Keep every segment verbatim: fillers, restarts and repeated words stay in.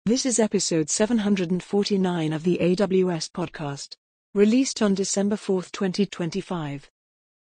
This is episode seven hundred forty-nine of the A W S podcast, released on December fourth, twenty twenty-five.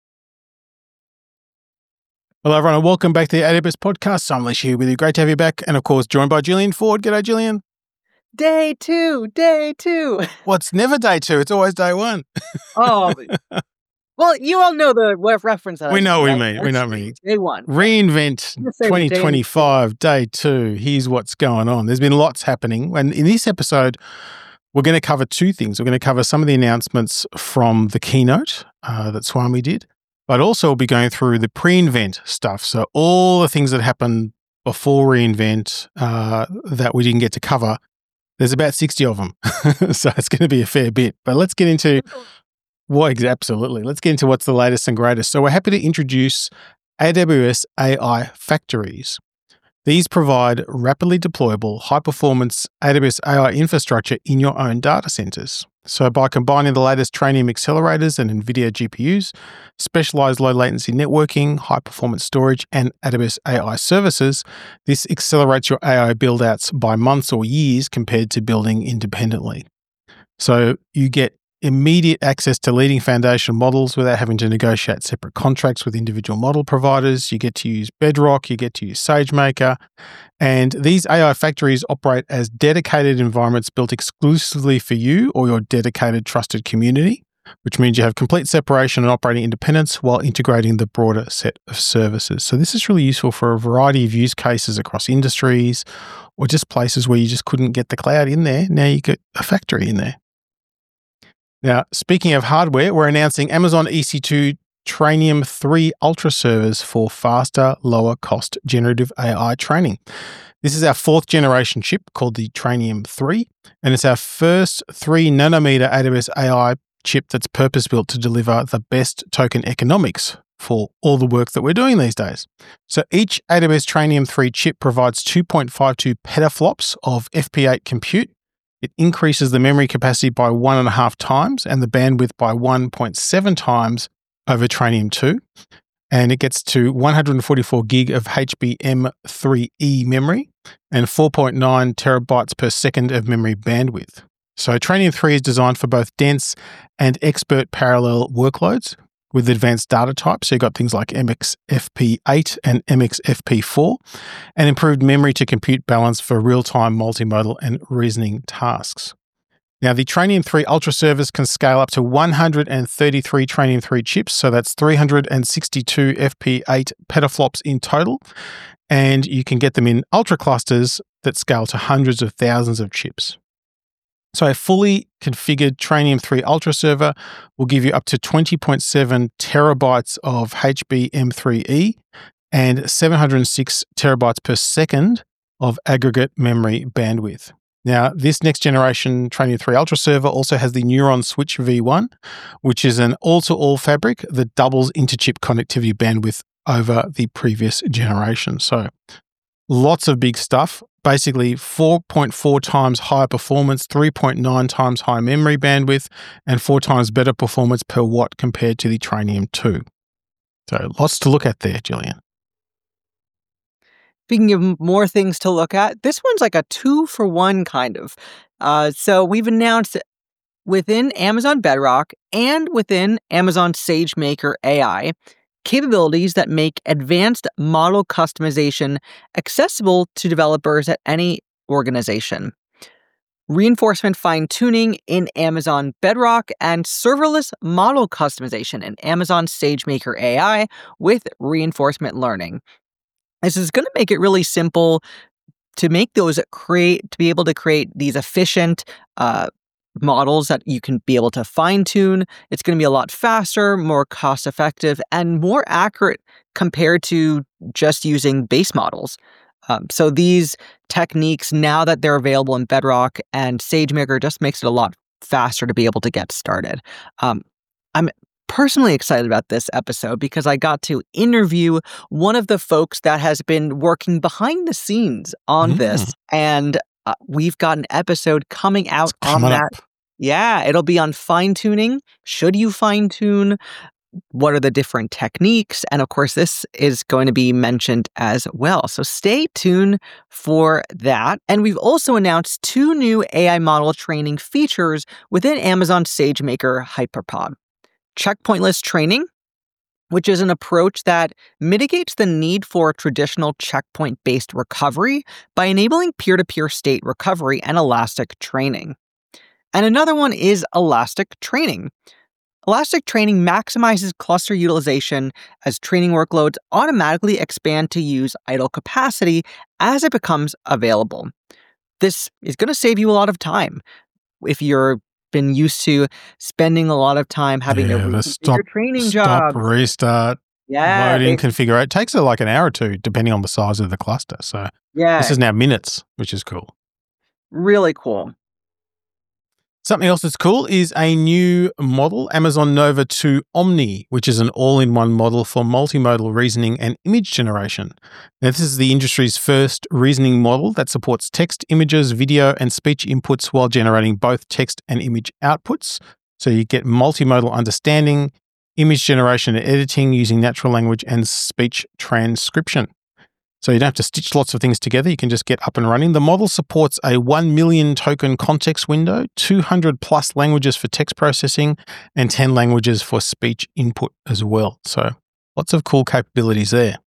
Hello, everyone, and welcome back to the A W S podcast. I'm Lesh here with you. Great to have you back. And of course, joined by Gillian Ford. G'day, Gillian. Day two, day two. Well, it's never day two. It's always day one. Oh, well, you all know the what reference. That we I know what right? we mean. We know what we mean. Day one. Reinvent twenty twenty-five, day two. Here's what's going on. There's been lots happening. And in this episode, we're going to cover two things. We're going to cover some of the announcements from the keynote uh, that Swami did, but also we'll be going through the pre-invent stuff. So all the things that happened before reInvent uh, that we didn't get to cover. There's about sixty of them. So it's going to be a fair bit. But let's get into what, absolutely. Let's get into what's the latest and greatest. So we're happy to introduce A W S A I Factories. These provide rapidly deployable, high-performance A W S A I infrastructure in your own data centers. So by combining the latest Trainium accelerators and NVIDIA G P Us, specialized low-latency networking, high-performance storage, and A W S A I services, this accelerates your A I build-outs by months or years compared to building independently. So you get immediate access to leading foundation models without having to negotiate separate contracts with individual model providers. You get to use Bedrock, you get to use SageMaker, and these A I factories operate as dedicated environments built exclusively for you or your dedicated trusted community, which means you have complete separation and operating independence while integrating the broader set of services. So this is really useful for a variety of use cases across industries or just places where you just couldn't get the cloud in there. Now you get a factory in there. Now, speaking of hardware, we're announcing Amazon E C two Trainium three Ultra servers for faster, lower cost generative A I training. This is our fourth generation chip called the Trainium three, and it's our first three nanometer A W S A I chip that's purpose-built to deliver the best token economics for all the work that we're doing these days. So each A W S Trainium three chip provides two point five two petaflops of F P eight compute. It increases the memory capacity by one and a half times and the bandwidth by one point seven times over Trainium two. And it gets to one hundred forty-four gig of H B M three E memory and four point nine terabytes per second of memory bandwidth. So Trainium three is designed for both dense and expert parallel workloads with advanced data types. So you've got things like M X F P eight and M X F P four, and improved memory to compute balance for real-time multimodal and reasoning tasks. Now, the Trainium three Ultra servers can scale up to one hundred thirty-three Trainium three chips, so that's three hundred sixty-two F P eight petaflops in total, and you can get them in Ultra clusters that scale to hundreds of thousands of chips. So a fully configured Trainium three Ultra server will give you up to twenty point seven terabytes of H B M three E and seven hundred six terabytes per second of aggregate memory bandwidth. Now, this next generation Trainium three Ultra server also has the Neuron Switch V one, which is an all-to-all fabric that doubles inter-chip connectivity bandwidth over the previous generation. So lots of big stuff. Basically, four point four times higher performance, three point nine times higher memory bandwidth, and four times better performance per watt compared to the Trainium two. So lots to look at there, Gillian. Speaking of more things to look at, this one's like a two for one kind of. Uh, so we've announced within Amazon Bedrock and within Amazon SageMaker A I, capabilities that make advanced model customization accessible to developers at any organization. Reinforcement fine-tuning in Amazon Bedrock and serverless model customization in Amazon SageMaker A I with reinforcement learning. This is going to make it really simple to make those create, to be able to create these efficient uh, models that you can be able to fine-tune. It's going to be a lot faster, more cost-effective, and more accurate compared to just using base models. Um, so these techniques, now that they're available in Bedrock and SageMaker, just makes it a lot faster to be able to get started. Um, I'm personally excited about this episode because I got to interview one of the folks that has been working behind the scenes on mm. this, and uh, we've got an episode coming out on that. Up. Yeah, it'll be on fine-tuning. Should you fine-tune what are the different techniques? And of course, this is going to be mentioned as well. So stay tuned for that. And we've also announced two new A I model training features within Amazon SageMaker HyperPod. Checkpointless training, which is an approach that mitigates the need for traditional checkpoint-based recovery by enabling peer-to-peer state recovery and elastic training. And another one is elastic training. Elastic training maximizes cluster utilization as training workloads automatically expand to use idle capacity as it becomes available. This is going to save you a lot of time. If you've been used to spending a lot of time having yeah, to the stop, your training stop, job, restart, yeah, loading, they, configure. It takes uh, like an hour or two, depending on the size of the cluster. So yeah, this is now minutes, which is cool. Really cool. Something else that's cool is a new model, Amazon Nova two Omni, which is an all-in-one model for multimodal reasoning and image generation. Now, this is the industry's first reasoning model that supports text, images, video, and speech inputs while generating both text and image outputs. So you get multimodal understanding, image generation and editing using natural language and speech transcription. So you don't have to stitch lots of things together. You can just get up and running. The model supports a one million token context window, two hundred plus languages for text processing, and ten languages for speech input as well. So lots of cool capabilities there.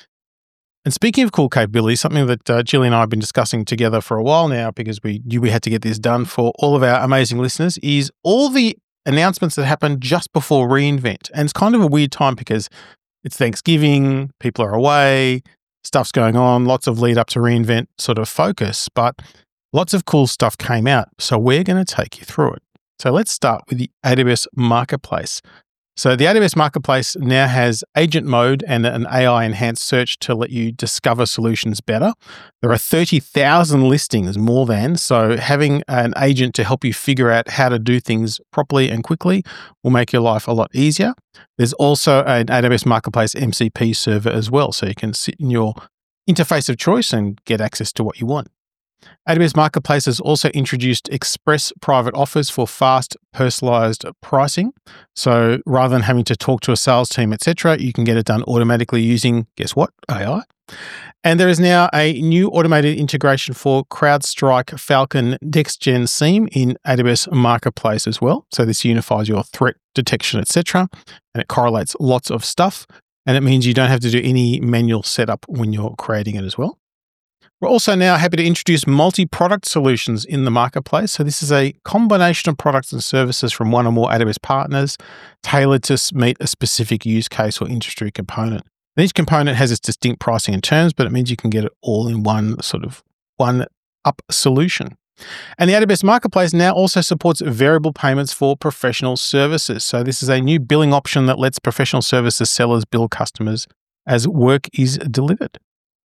And speaking of cool capabilities, something that uh, Jillian and I have been discussing together for a while now because we knew we had to get this done for all of our amazing listeners is all the announcements that happened just before reInvent. And it's kind of a weird time because it's Thanksgiving, people are away, stuff's going on, lots of lead up to reInvent sort of focus, but lots of cool stuff came out. So we're going to take you through it. So let's start with the A W S Marketplace. So the A W S Marketplace now has agent mode and an A I-enhanced search to let you discover solutions better. There are thirty thousand listings, more than, so having an agent to help you figure out how to do things properly and quickly will make your life a lot easier. There's also an A W S Marketplace M C P server as well, so you can sit in your interface of choice and get access to what you want. A W S Marketplace has also introduced express private offers for fast, personalized pricing. So rather than having to talk to a sales team, et cetera, you can get it done automatically using, guess what, A I. And there is now a new automated integration for CrowdStrike Falcon NextGen SIEM in A W S Marketplace as well. So this unifies your threat detection, et cetera, and it correlates lots of stuff. And it means you don't have to do any manual setup when you're creating it as well. We're also now happy to introduce multi-product solutions in the marketplace. So this is a combination of products and services from one or more A W S partners tailored to meet a specific use case or industry component. And each component has its distinct pricing and terms, but it means you can get it all in one sort of one-up solution. And the A W S Marketplace now also supports variable payments for professional services. So this is a new billing option that lets professional services sellers bill customers as work is delivered.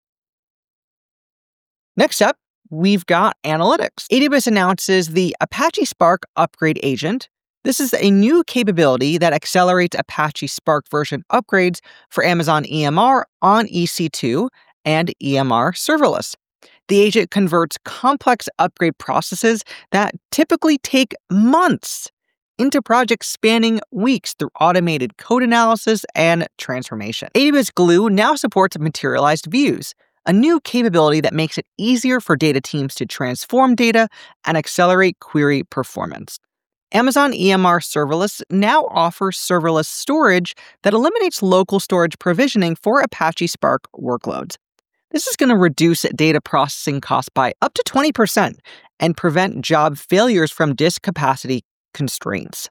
Next up, we've got analytics. A W S announces the Apache Spark Upgrade Agent. This is a new capability that accelerates Apache Spark version upgrades for Amazon E M R on E C two and E M R serverless. The agent converts complex upgrade processes that typically take months into projects spanning weeks through automated code analysis and transformation. A W S Glue now supports materialized views, a new capability that makes it easier for data teams to transform data and accelerate query performance. Amazon E M R Serverless now offers serverless storage that eliminates local storage provisioning for Apache Spark workloads. This is going to reduce data processing costs by up to twenty percent and prevent job failures from disk capacity constraints.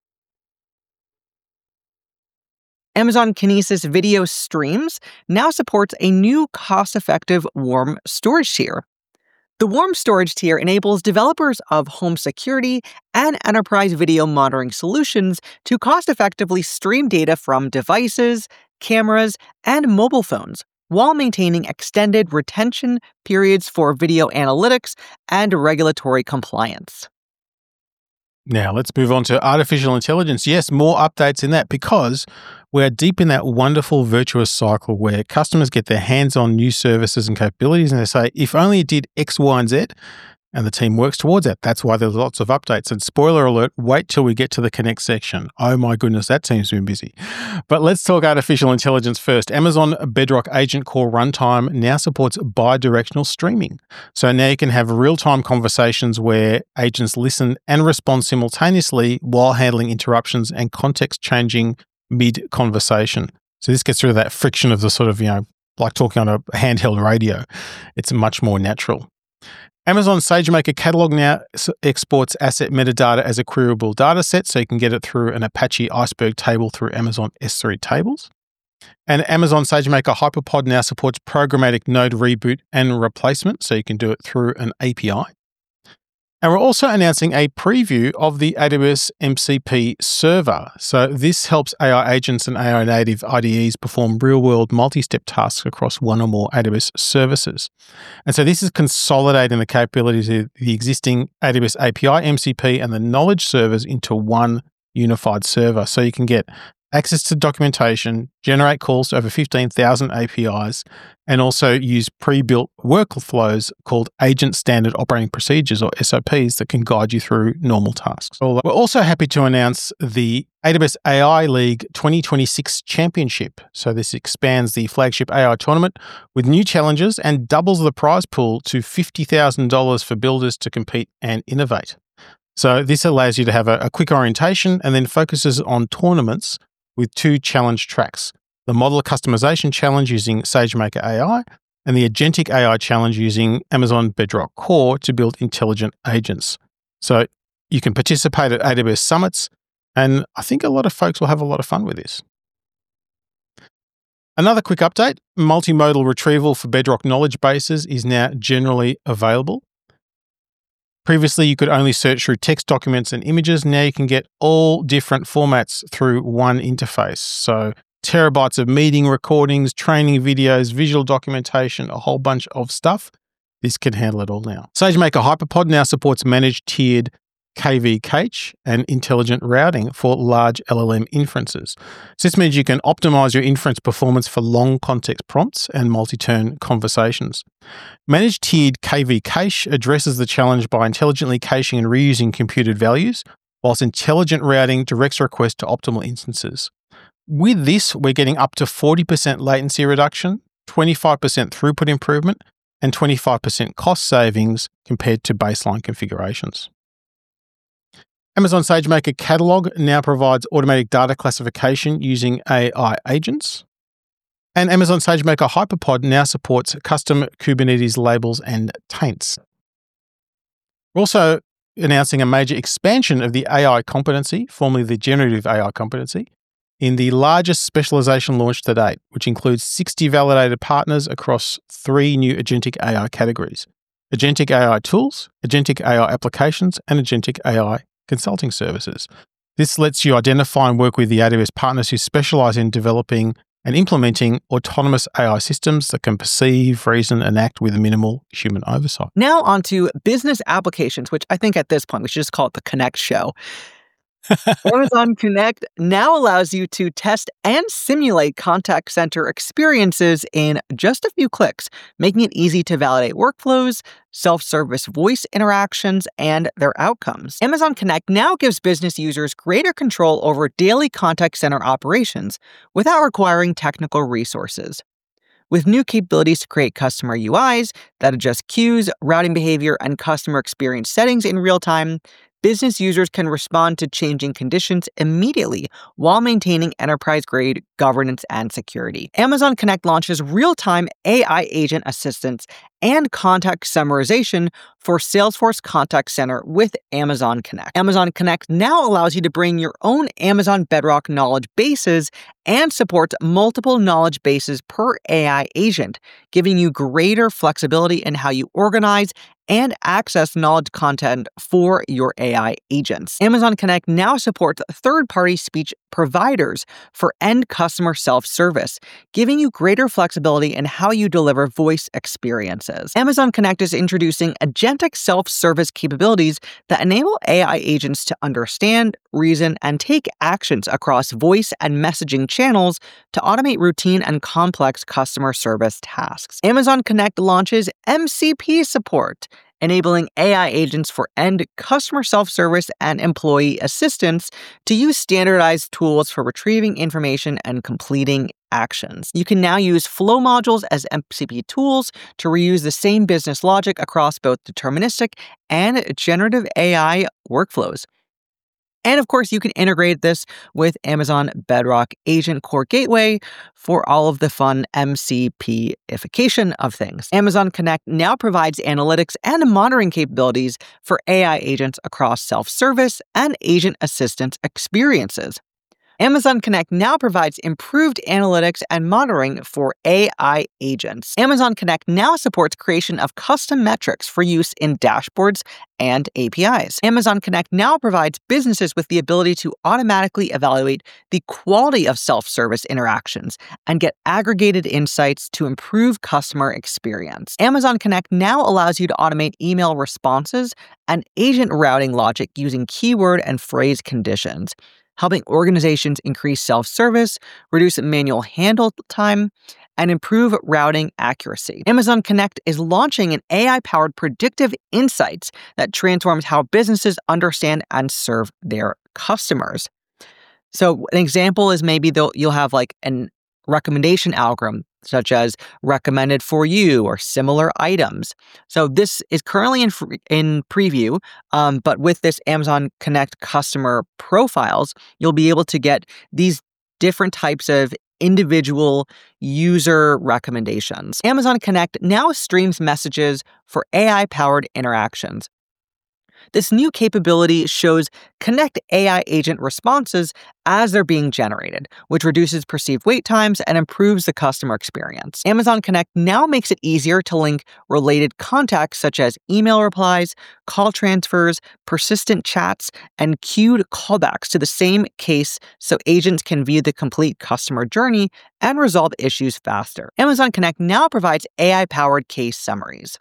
Amazon Kinesis Video Streams now supports a new cost-effective warm storage tier. The warm storage tier enables developers of home security and enterprise video monitoring solutions to cost-effectively stream data from devices, cameras, and mobile phones, while maintaining extended retention periods for video analytics and regulatory compliance. Now, let's move on to artificial intelligence. Yes, more updates in that because we're deep in that wonderful virtuous cycle where customers get their hands on new services and capabilities and they say, if only it did X, Y, and Z, and the team works towards that. That's why there's lots of updates. And spoiler alert, wait till we get to the Connect section. Oh my goodness, that team's been busy. But let's talk artificial intelligence first. Amazon Bedrock Agent Core Runtime now supports bi-directional streaming. So now you can have real-time conversations where agents listen and respond simultaneously while handling interruptions and context changing mid-conversation. So this gets rid of that friction of the sort of, you know, like talking on a handheld radio. It's much more natural. Amazon SageMaker Catalog now exports asset metadata as a queryable data set, so you can get it through an Apache Iceberg table through Amazon S three tables. And Amazon SageMaker HyperPod now supports programmatic node reboot and replacement, so you can do it through an A P I. And we're also announcing a preview of the A W S M C P server. So this helps A I agents and A I native I D Es perform real-world multi-step tasks across one or more A W S services. And so this is consolidating the capabilities of the existing A W S A P I, M C P, and the knowledge servers into one unified server. So you can get access to documentation, generate calls to over fifteen thousand A P Is, and also use pre-built workflows called Agent Standard Operating Procedures, or S O Ps, that can guide you through normal tasks. We're also happy to announce the A W S A I League twenty twenty-six Championship. So this expands the flagship A I tournament with new challenges and doubles the prize pool to fifty thousand dollars for builders to compete and innovate. So this allows you to have a, a quick orientation and then focuses on tournaments with two challenge tracks: the Model Customization Challenge using SageMaker A I and the Agentic A I Challenge using Amazon Bedrock Core to build intelligent agents. So you can participate at A W S summits, and I think a lot of folks will have a lot of fun with this. Another quick update: multimodal retrieval for Bedrock knowledge bases is now generally available. Previously, you could only search through text documents and images. Now you can get all different formats through one interface. So terabytes of meeting recordings, training videos, visual documentation, a whole bunch of stuff. This can handle it all now. SageMaker HyperPod now supports managed tiered K V cache and intelligent routing for large L L M inferences. So this means you can optimize your inference performance for long context prompts and multi-turn conversations. Managed tiered K V cache addresses the challenge by intelligently caching and reusing computed values, whilst intelligent routing directs requests to optimal instances. With this, we're getting up to forty percent latency reduction, twenty-five percent throughput improvement, and twenty-five percent cost savings compared to baseline configurations. Amazon SageMaker Catalog now provides automatic data classification using A I agents. And Amazon SageMaker HyperPod now supports custom Kubernetes labels and taints. We're also announcing a major expansion of the A I competency, formerly the generative A I competency, in the largest specialization launch to date, which includes sixty validated partners across three new Agentic A I categories: Agentic A I tools, Agentic A I applications, and Agentic A I consulting services. This lets you identify and work with the A W S partners who specialize in developing and implementing autonomous A I systems that can perceive, reason, and act with minimal human oversight. Now on to business applications, which I think at this point we should just call it the Connect show. Amazon Connect now allows you to test and simulate contact center experiences in just a few clicks, making it easy to validate workflows, self-service voice interactions, and their outcomes. Amazon Connect now gives business users greater control over daily contact center operations without requiring technical resources. With new capabilities to create customer U Is that adjust queues, routing behavior, and customer experience settings in real time, business users can respond to changing conditions immediately while maintaining enterprise-grade governance and security. Amazon Connect launches real-time A I agent assistance and contact summarization for Salesforce Contact Center with Amazon Connect. Amazon Connect now allows you to bring your own Amazon Bedrock knowledge bases and supports multiple knowledge bases per A I agent, giving you greater flexibility in how you organize and access knowledge content for your A I agents. Amazon Connect now supports third-party speech providers for end customer self-service, giving you greater flexibility in how you deliver voice experiences. Amazon Connect is introducing agentic self-service capabilities that enable A I agents to understand, reason, and take actions across voice and messaging channels to automate routine and complex customer service tasks. Amazon Connect launches M C P support, enabling A I agents for end customer self-service and employee assistance to use standardized tools for retrieving information and completing actions. You can now use flow modules as M C P tools to reuse the same business logic across both deterministic and generative A I workflows. And of course, you can integrate this with Amazon Bedrock Agent Core Gateway for all of the fun M C P-ification of things. Amazon Connect now provides analytics and monitoring capabilities for A I agents across self-service and agent assistance experiences. Amazon Connect now provides improved analytics and monitoring for A I agents. Amazon Connect now supports creation of custom metrics for use in dashboards and A P Is. Amazon Connect now provides businesses with the ability to automatically evaluate the quality of self-service interactions and get aggregated insights to improve customer experience. Amazon Connect now allows you to automate email responses and agent routing logic using keyword and phrase conditions, helping organizations increase self-service, reduce manual handle time, and improve routing accuracy. Amazon Connect is launching an A I-powered predictive insights that transforms how businesses understand and serve their customers. So an example is maybe you'll have like an recommendation algorithm, such as recommended for you or similar items. So this is currently in free, in preview, um, but with this Amazon Connect customer profiles, you'll be able to get these different types of individual user recommendations. Amazon Connect now streams messages for A I-powered interactions. This new capability shows Connect A I agent responses as they're being generated, which reduces perceived wait times and improves the customer experience. Amazon Connect now makes it easier to link related contacts such as email replies, call transfers, persistent chats, and queued callbacks to the same case so agents can view the complete customer journey and resolve issues faster. Amazon Connect now provides A I-powered case summaries.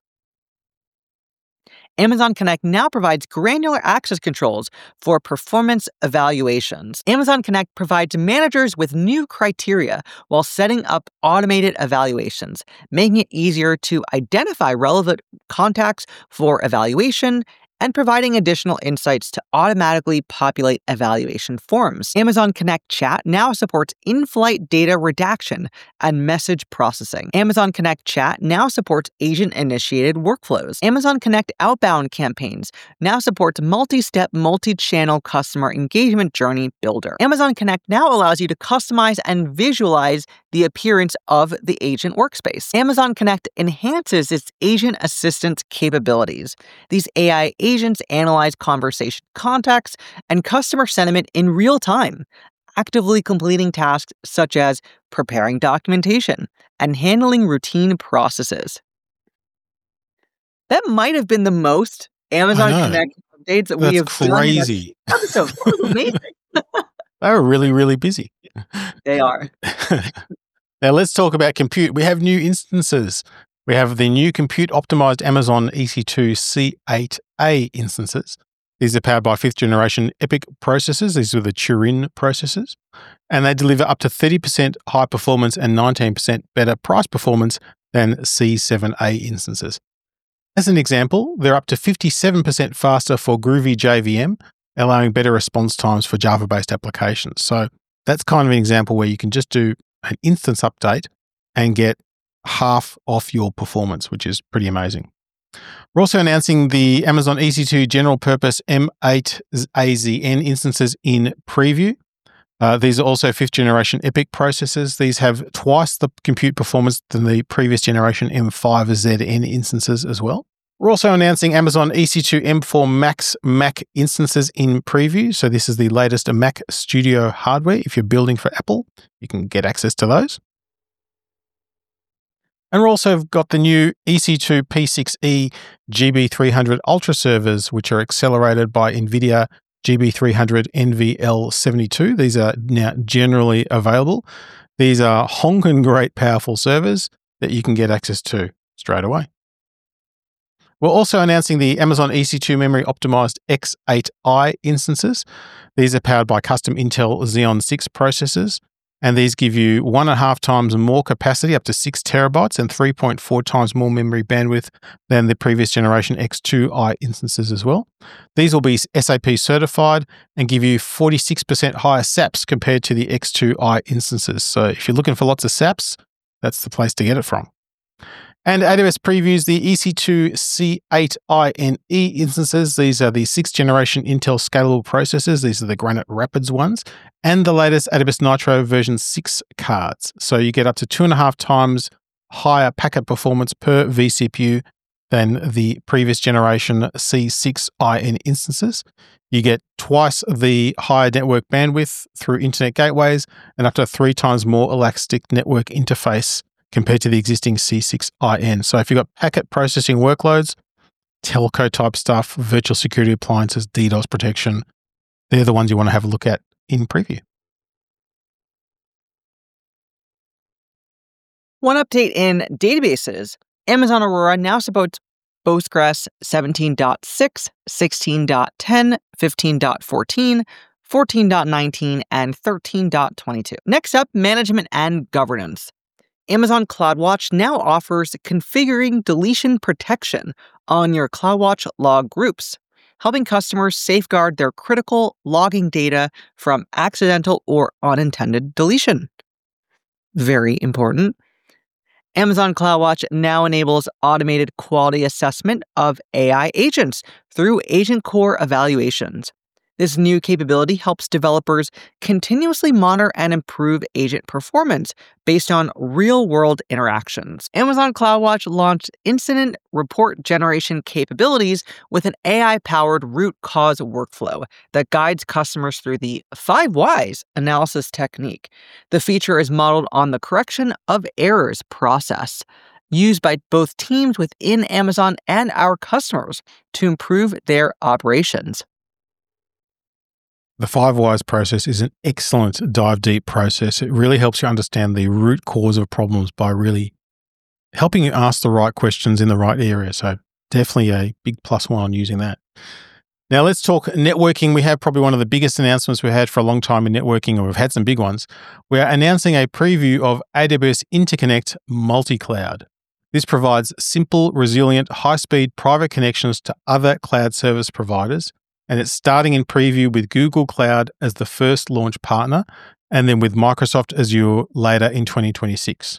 Amazon Connect now provides granular access controls for performance evaluations. Amazon Connect provides managers with new criteria while setting up automated evaluations, making it easier to identify relevant contacts for evaluation and providing additional insights to automatically populate evaluation forms. Amazon Connect Chat now supports in-flight data redaction and message processing. Amazon Connect Chat now supports agent-initiated workflows. Amazon Connect Outbound Campaigns now supports multi-step, multi-channel customer engagement journey builder. Amazon Connect now allows you to customize and visualize the appearance of the agent workspace. Amazon Connect enhances its agent assistance capabilities. These A I agents analyze conversation context and customer sentiment in real time, actively completing tasks such as preparing documentation and handling routine processes. That might have been the most Amazon Connect updates that That's we have crazy. done in this episode. That was amazing. They were really, really busy. They are. Now let's talk about compute. We have new instances. We have the new compute-optimized Amazon E C two C eight A instances. These are powered by fifth generation EPYC processors. These are the Turin processors. And they deliver up to thirty percent high performance and nineteen percent better price performance than C seven A instances. As an example, they're up to fifty-seven percent faster for Groovy J V M, allowing better response times for Java-based applications. So that's kind of an example where you can just do an instance update and get half off your performance, which is pretty amazing. We're also announcing the Amazon E C two general purpose M eight A Z N instances in preview. Uh, these are also fifth generation EPYC processors. These have twice the compute performance than the previous generation M five Z N instances as well. We're also announcing Amazon E C two M four Max Mac instances in preview. So this is the latest Mac Studio hardware. If you're building for Apple, you can get access to those. And we've also got the new E C two P six E G B three hundred Ultra servers, which are accelerated by NVIDIA G B three hundred N V L seventy-two. These are now generally available. These are honking great powerful servers that you can get access to straight away. We're also announcing the Amazon E C two memory optimized X eight i instances. These are powered by custom Intel Xeon six processors. And these give you one and a half times more capacity, up to six terabytes, and three point four times more memory bandwidth than the previous generation X two I instances as well. These will be S A P certified and give you forty-six percent higher S A Ps compared to the X two I instances. So if you're looking for lots of S A Ps, that's the place to get it from. And A W S previews the E C two C eight I N E instances. These are the sixth generation Intel scalable processors. These are the Granite Rapids ones, and the latest A W S Nitro version six cards. So you get up to two and a half times higher packet performance per vCPU than the previous generation C six I N instances. You get twice the higher network bandwidth through internet gateways and up to three times more elastic network interface compared to the existing C six I N. So if you've got packet processing workloads, telco type stuff, virtual security appliances, DDoS protection, they're the ones you want to have a look at in preview. One update in databases, Amazon Aurora now supports Postgres seventeen point six, sixteen point ten, fifteen point fourteen, fourteen point nineteen, and thirteen point twenty-two. Next up, management and governance. Amazon CloudWatch now offers configuring deletion protection on your CloudWatch log groups, helping customers safeguard their critical logging data from accidental or unintended deletion. Very important. Amazon CloudWatch now enables automated quality assessment of A I agents through Agent Core evaluations. This new capability helps developers continuously monitor and improve agent performance based on real-world interactions. Amazon CloudWatch launched incident report generation capabilities with an A I-powered root cause workflow that guides customers through the five whys analysis technique. The feature is modeled on the correction of errors process, used by both teams within Amazon and our customers to improve their operations. The five whys process is an excellent dive deep process. It really helps you understand the root cause of problems by really helping you ask the right questions in the right area. So definitely a big plus one on using that. Now let's talk networking. We have probably one of the biggest announcements we've had for a long time in networking, or we've had some big ones. We're announcing a preview of A W S Interconnect Multi-Cloud. This provides simple, resilient, high-speed private connections to other cloud service providers. And it's starting in preview with Google Cloud as the first launch partner, and then with Microsoft Azure later in twenty twenty-six.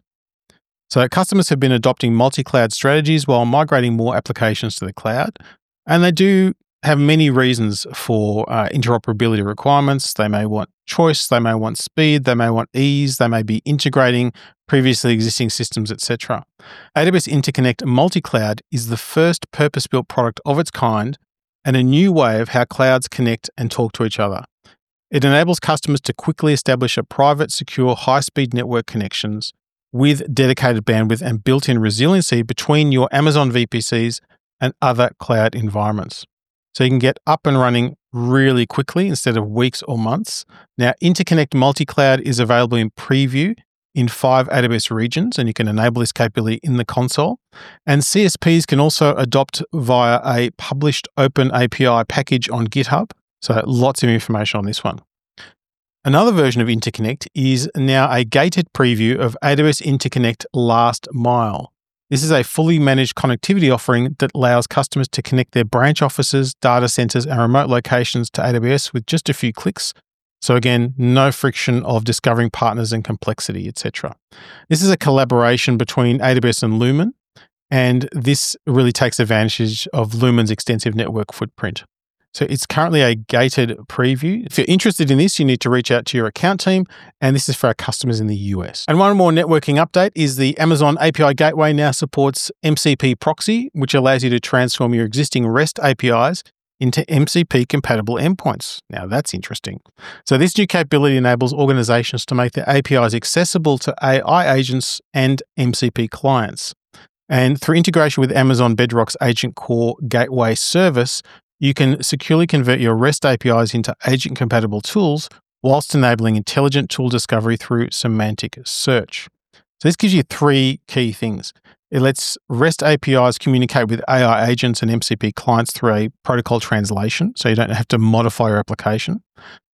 So customers have been adopting multi-cloud strategies while migrating more applications to the cloud, and they do have many reasons for uh, interoperability requirements. They may want choice, they may want speed, they may want ease, they may be integrating previously existing systems, et cetera. A W S Interconnect Multi-Cloud is the first purpose-built product of its kind and a new way of how clouds connect and talk to each other. It enables customers to quickly establish a private, secure, high-speed network connections with dedicated bandwidth and built-in resiliency between your Amazon V P Cs and other cloud environments. So you can get up and running really quickly instead of weeks or months. Now, Interconnect Multi-Cloud is available in preview in five A W S regions, and you can enable this capability in the console. And C S Ps can also adopt via a published open A P I package on GitHub. So lots of information on this one. Another version of Interconnect is now a gated preview of A W S Interconnect Last Mile. This is a fully managed connectivity offering that allows customers to connect their branch offices, data centers, and remote locations to A W S with just a few clicks. So again, no friction of discovering partners and complexity, et cetera. This is a collaboration between A W S and Lumen, and this really takes advantage of Lumen's extensive network footprint. So it's currently a gated preview. If you're interested in this, you need to reach out to your account team, and this is for our customers in the U S. And one more networking update is the Amazon A P I Gateway now supports M C P Proxy, which allows you to transform your existing REST A P Is into M C P-compatible endpoints. Now, that's interesting. So this new capability enables organizations to make their A P Is accessible to A I agents and M C P clients. And through integration with Amazon Bedrock's Agent Core Gateway service, you can securely convert your REST A P Is into agent-compatible tools whilst enabling intelligent tool discovery through semantic search. So this gives you three key things. It lets REST A P Is communicate with A I agents and M C P clients through a protocol translation, so you don't have to modify your application.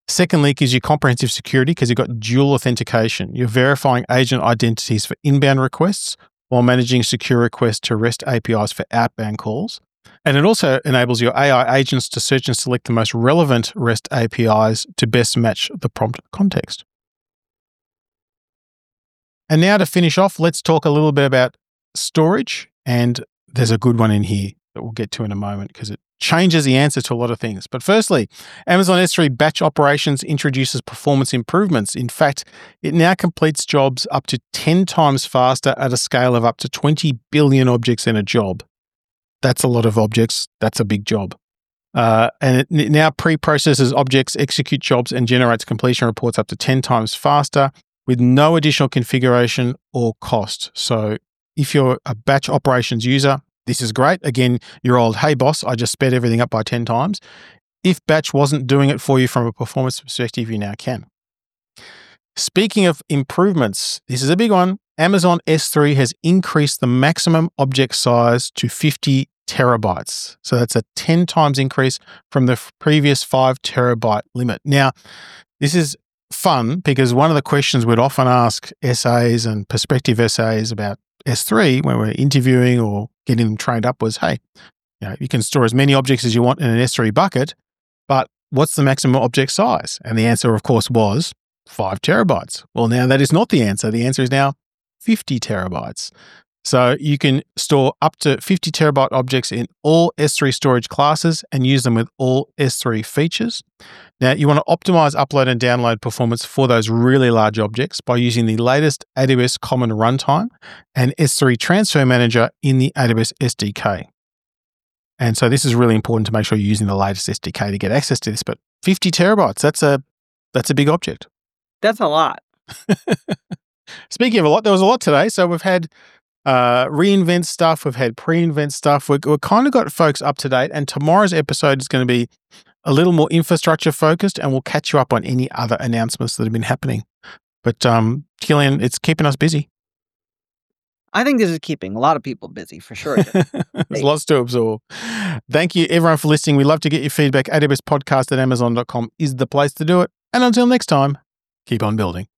Secondly, gives you comprehensive security because you've got dual authentication. You're verifying agent identities for inbound requests while managing secure requests to REST A P Is for outbound calls. And it also enables your A I agents to search and select the most relevant REST A P Is to best match the prompt context. And now to finish off, let's talk a little bit about storage. And there's a good one in here that we'll get to in a moment because it changes the answer to a lot of things. But firstly, Amazon S three Batch Operations introduces performance improvements. In fact, it now completes jobs up to ten times faster at a scale of up to twenty billion objects in a job. That's a lot of objects. That's a big job. Uh, and it now pre-processes objects, executes jobs, and generates completion reports up to ten times faster with no additional configuration or cost. So if you're a batch operations user, this is great. Again, your old, hey boss, I just sped everything up by ten times. If batch wasn't doing it for you from a performance perspective, you now can. Speaking of improvements, this is a big one. Amazon S three has increased the maximum object size to fifty terabytes. So that's a ten times increase from the previous five terabyte limit. Now, this is fun because one of the questions we'd often ask S As and prospective S As about S three when we're interviewing or getting them trained up was, hey, you know, you can store as many objects as you want in an S three bucket, but what's the maximum object size? And the answer, of course, was five terabytes. Well, now that is not the answer. The answer is now fifty terabytes. So you can store up to fifty terabyte objects in all S three storage classes and use them with all S three features. Now, you want to optimize upload and download performance for those really large objects by using the latest A W S Common Runtime and S three Transfer Manager in the A W S S D K. And so this is really important to make sure you're using the latest S D K to get access to this. But fifty terabytes, that's a that's a big object. That's a lot. Speaking of a lot, there was a lot today. So we've had uh, reInvent stuff, we've had pre-invent stuff. We've, we've kind of got folks up to date. And tomorrow's episode is going to be a little more infrastructure focused, and we'll catch you up on any other announcements that have been happening. But um, Gillian, it's keeping us busy. I think this is keeping a lot of people busy, for sure. There's lots to absorb. Thank you, everyone, for listening. We'd love to get your feedback. A W S podcast at amazon dot com is the place to do it. And until next time, keep on building.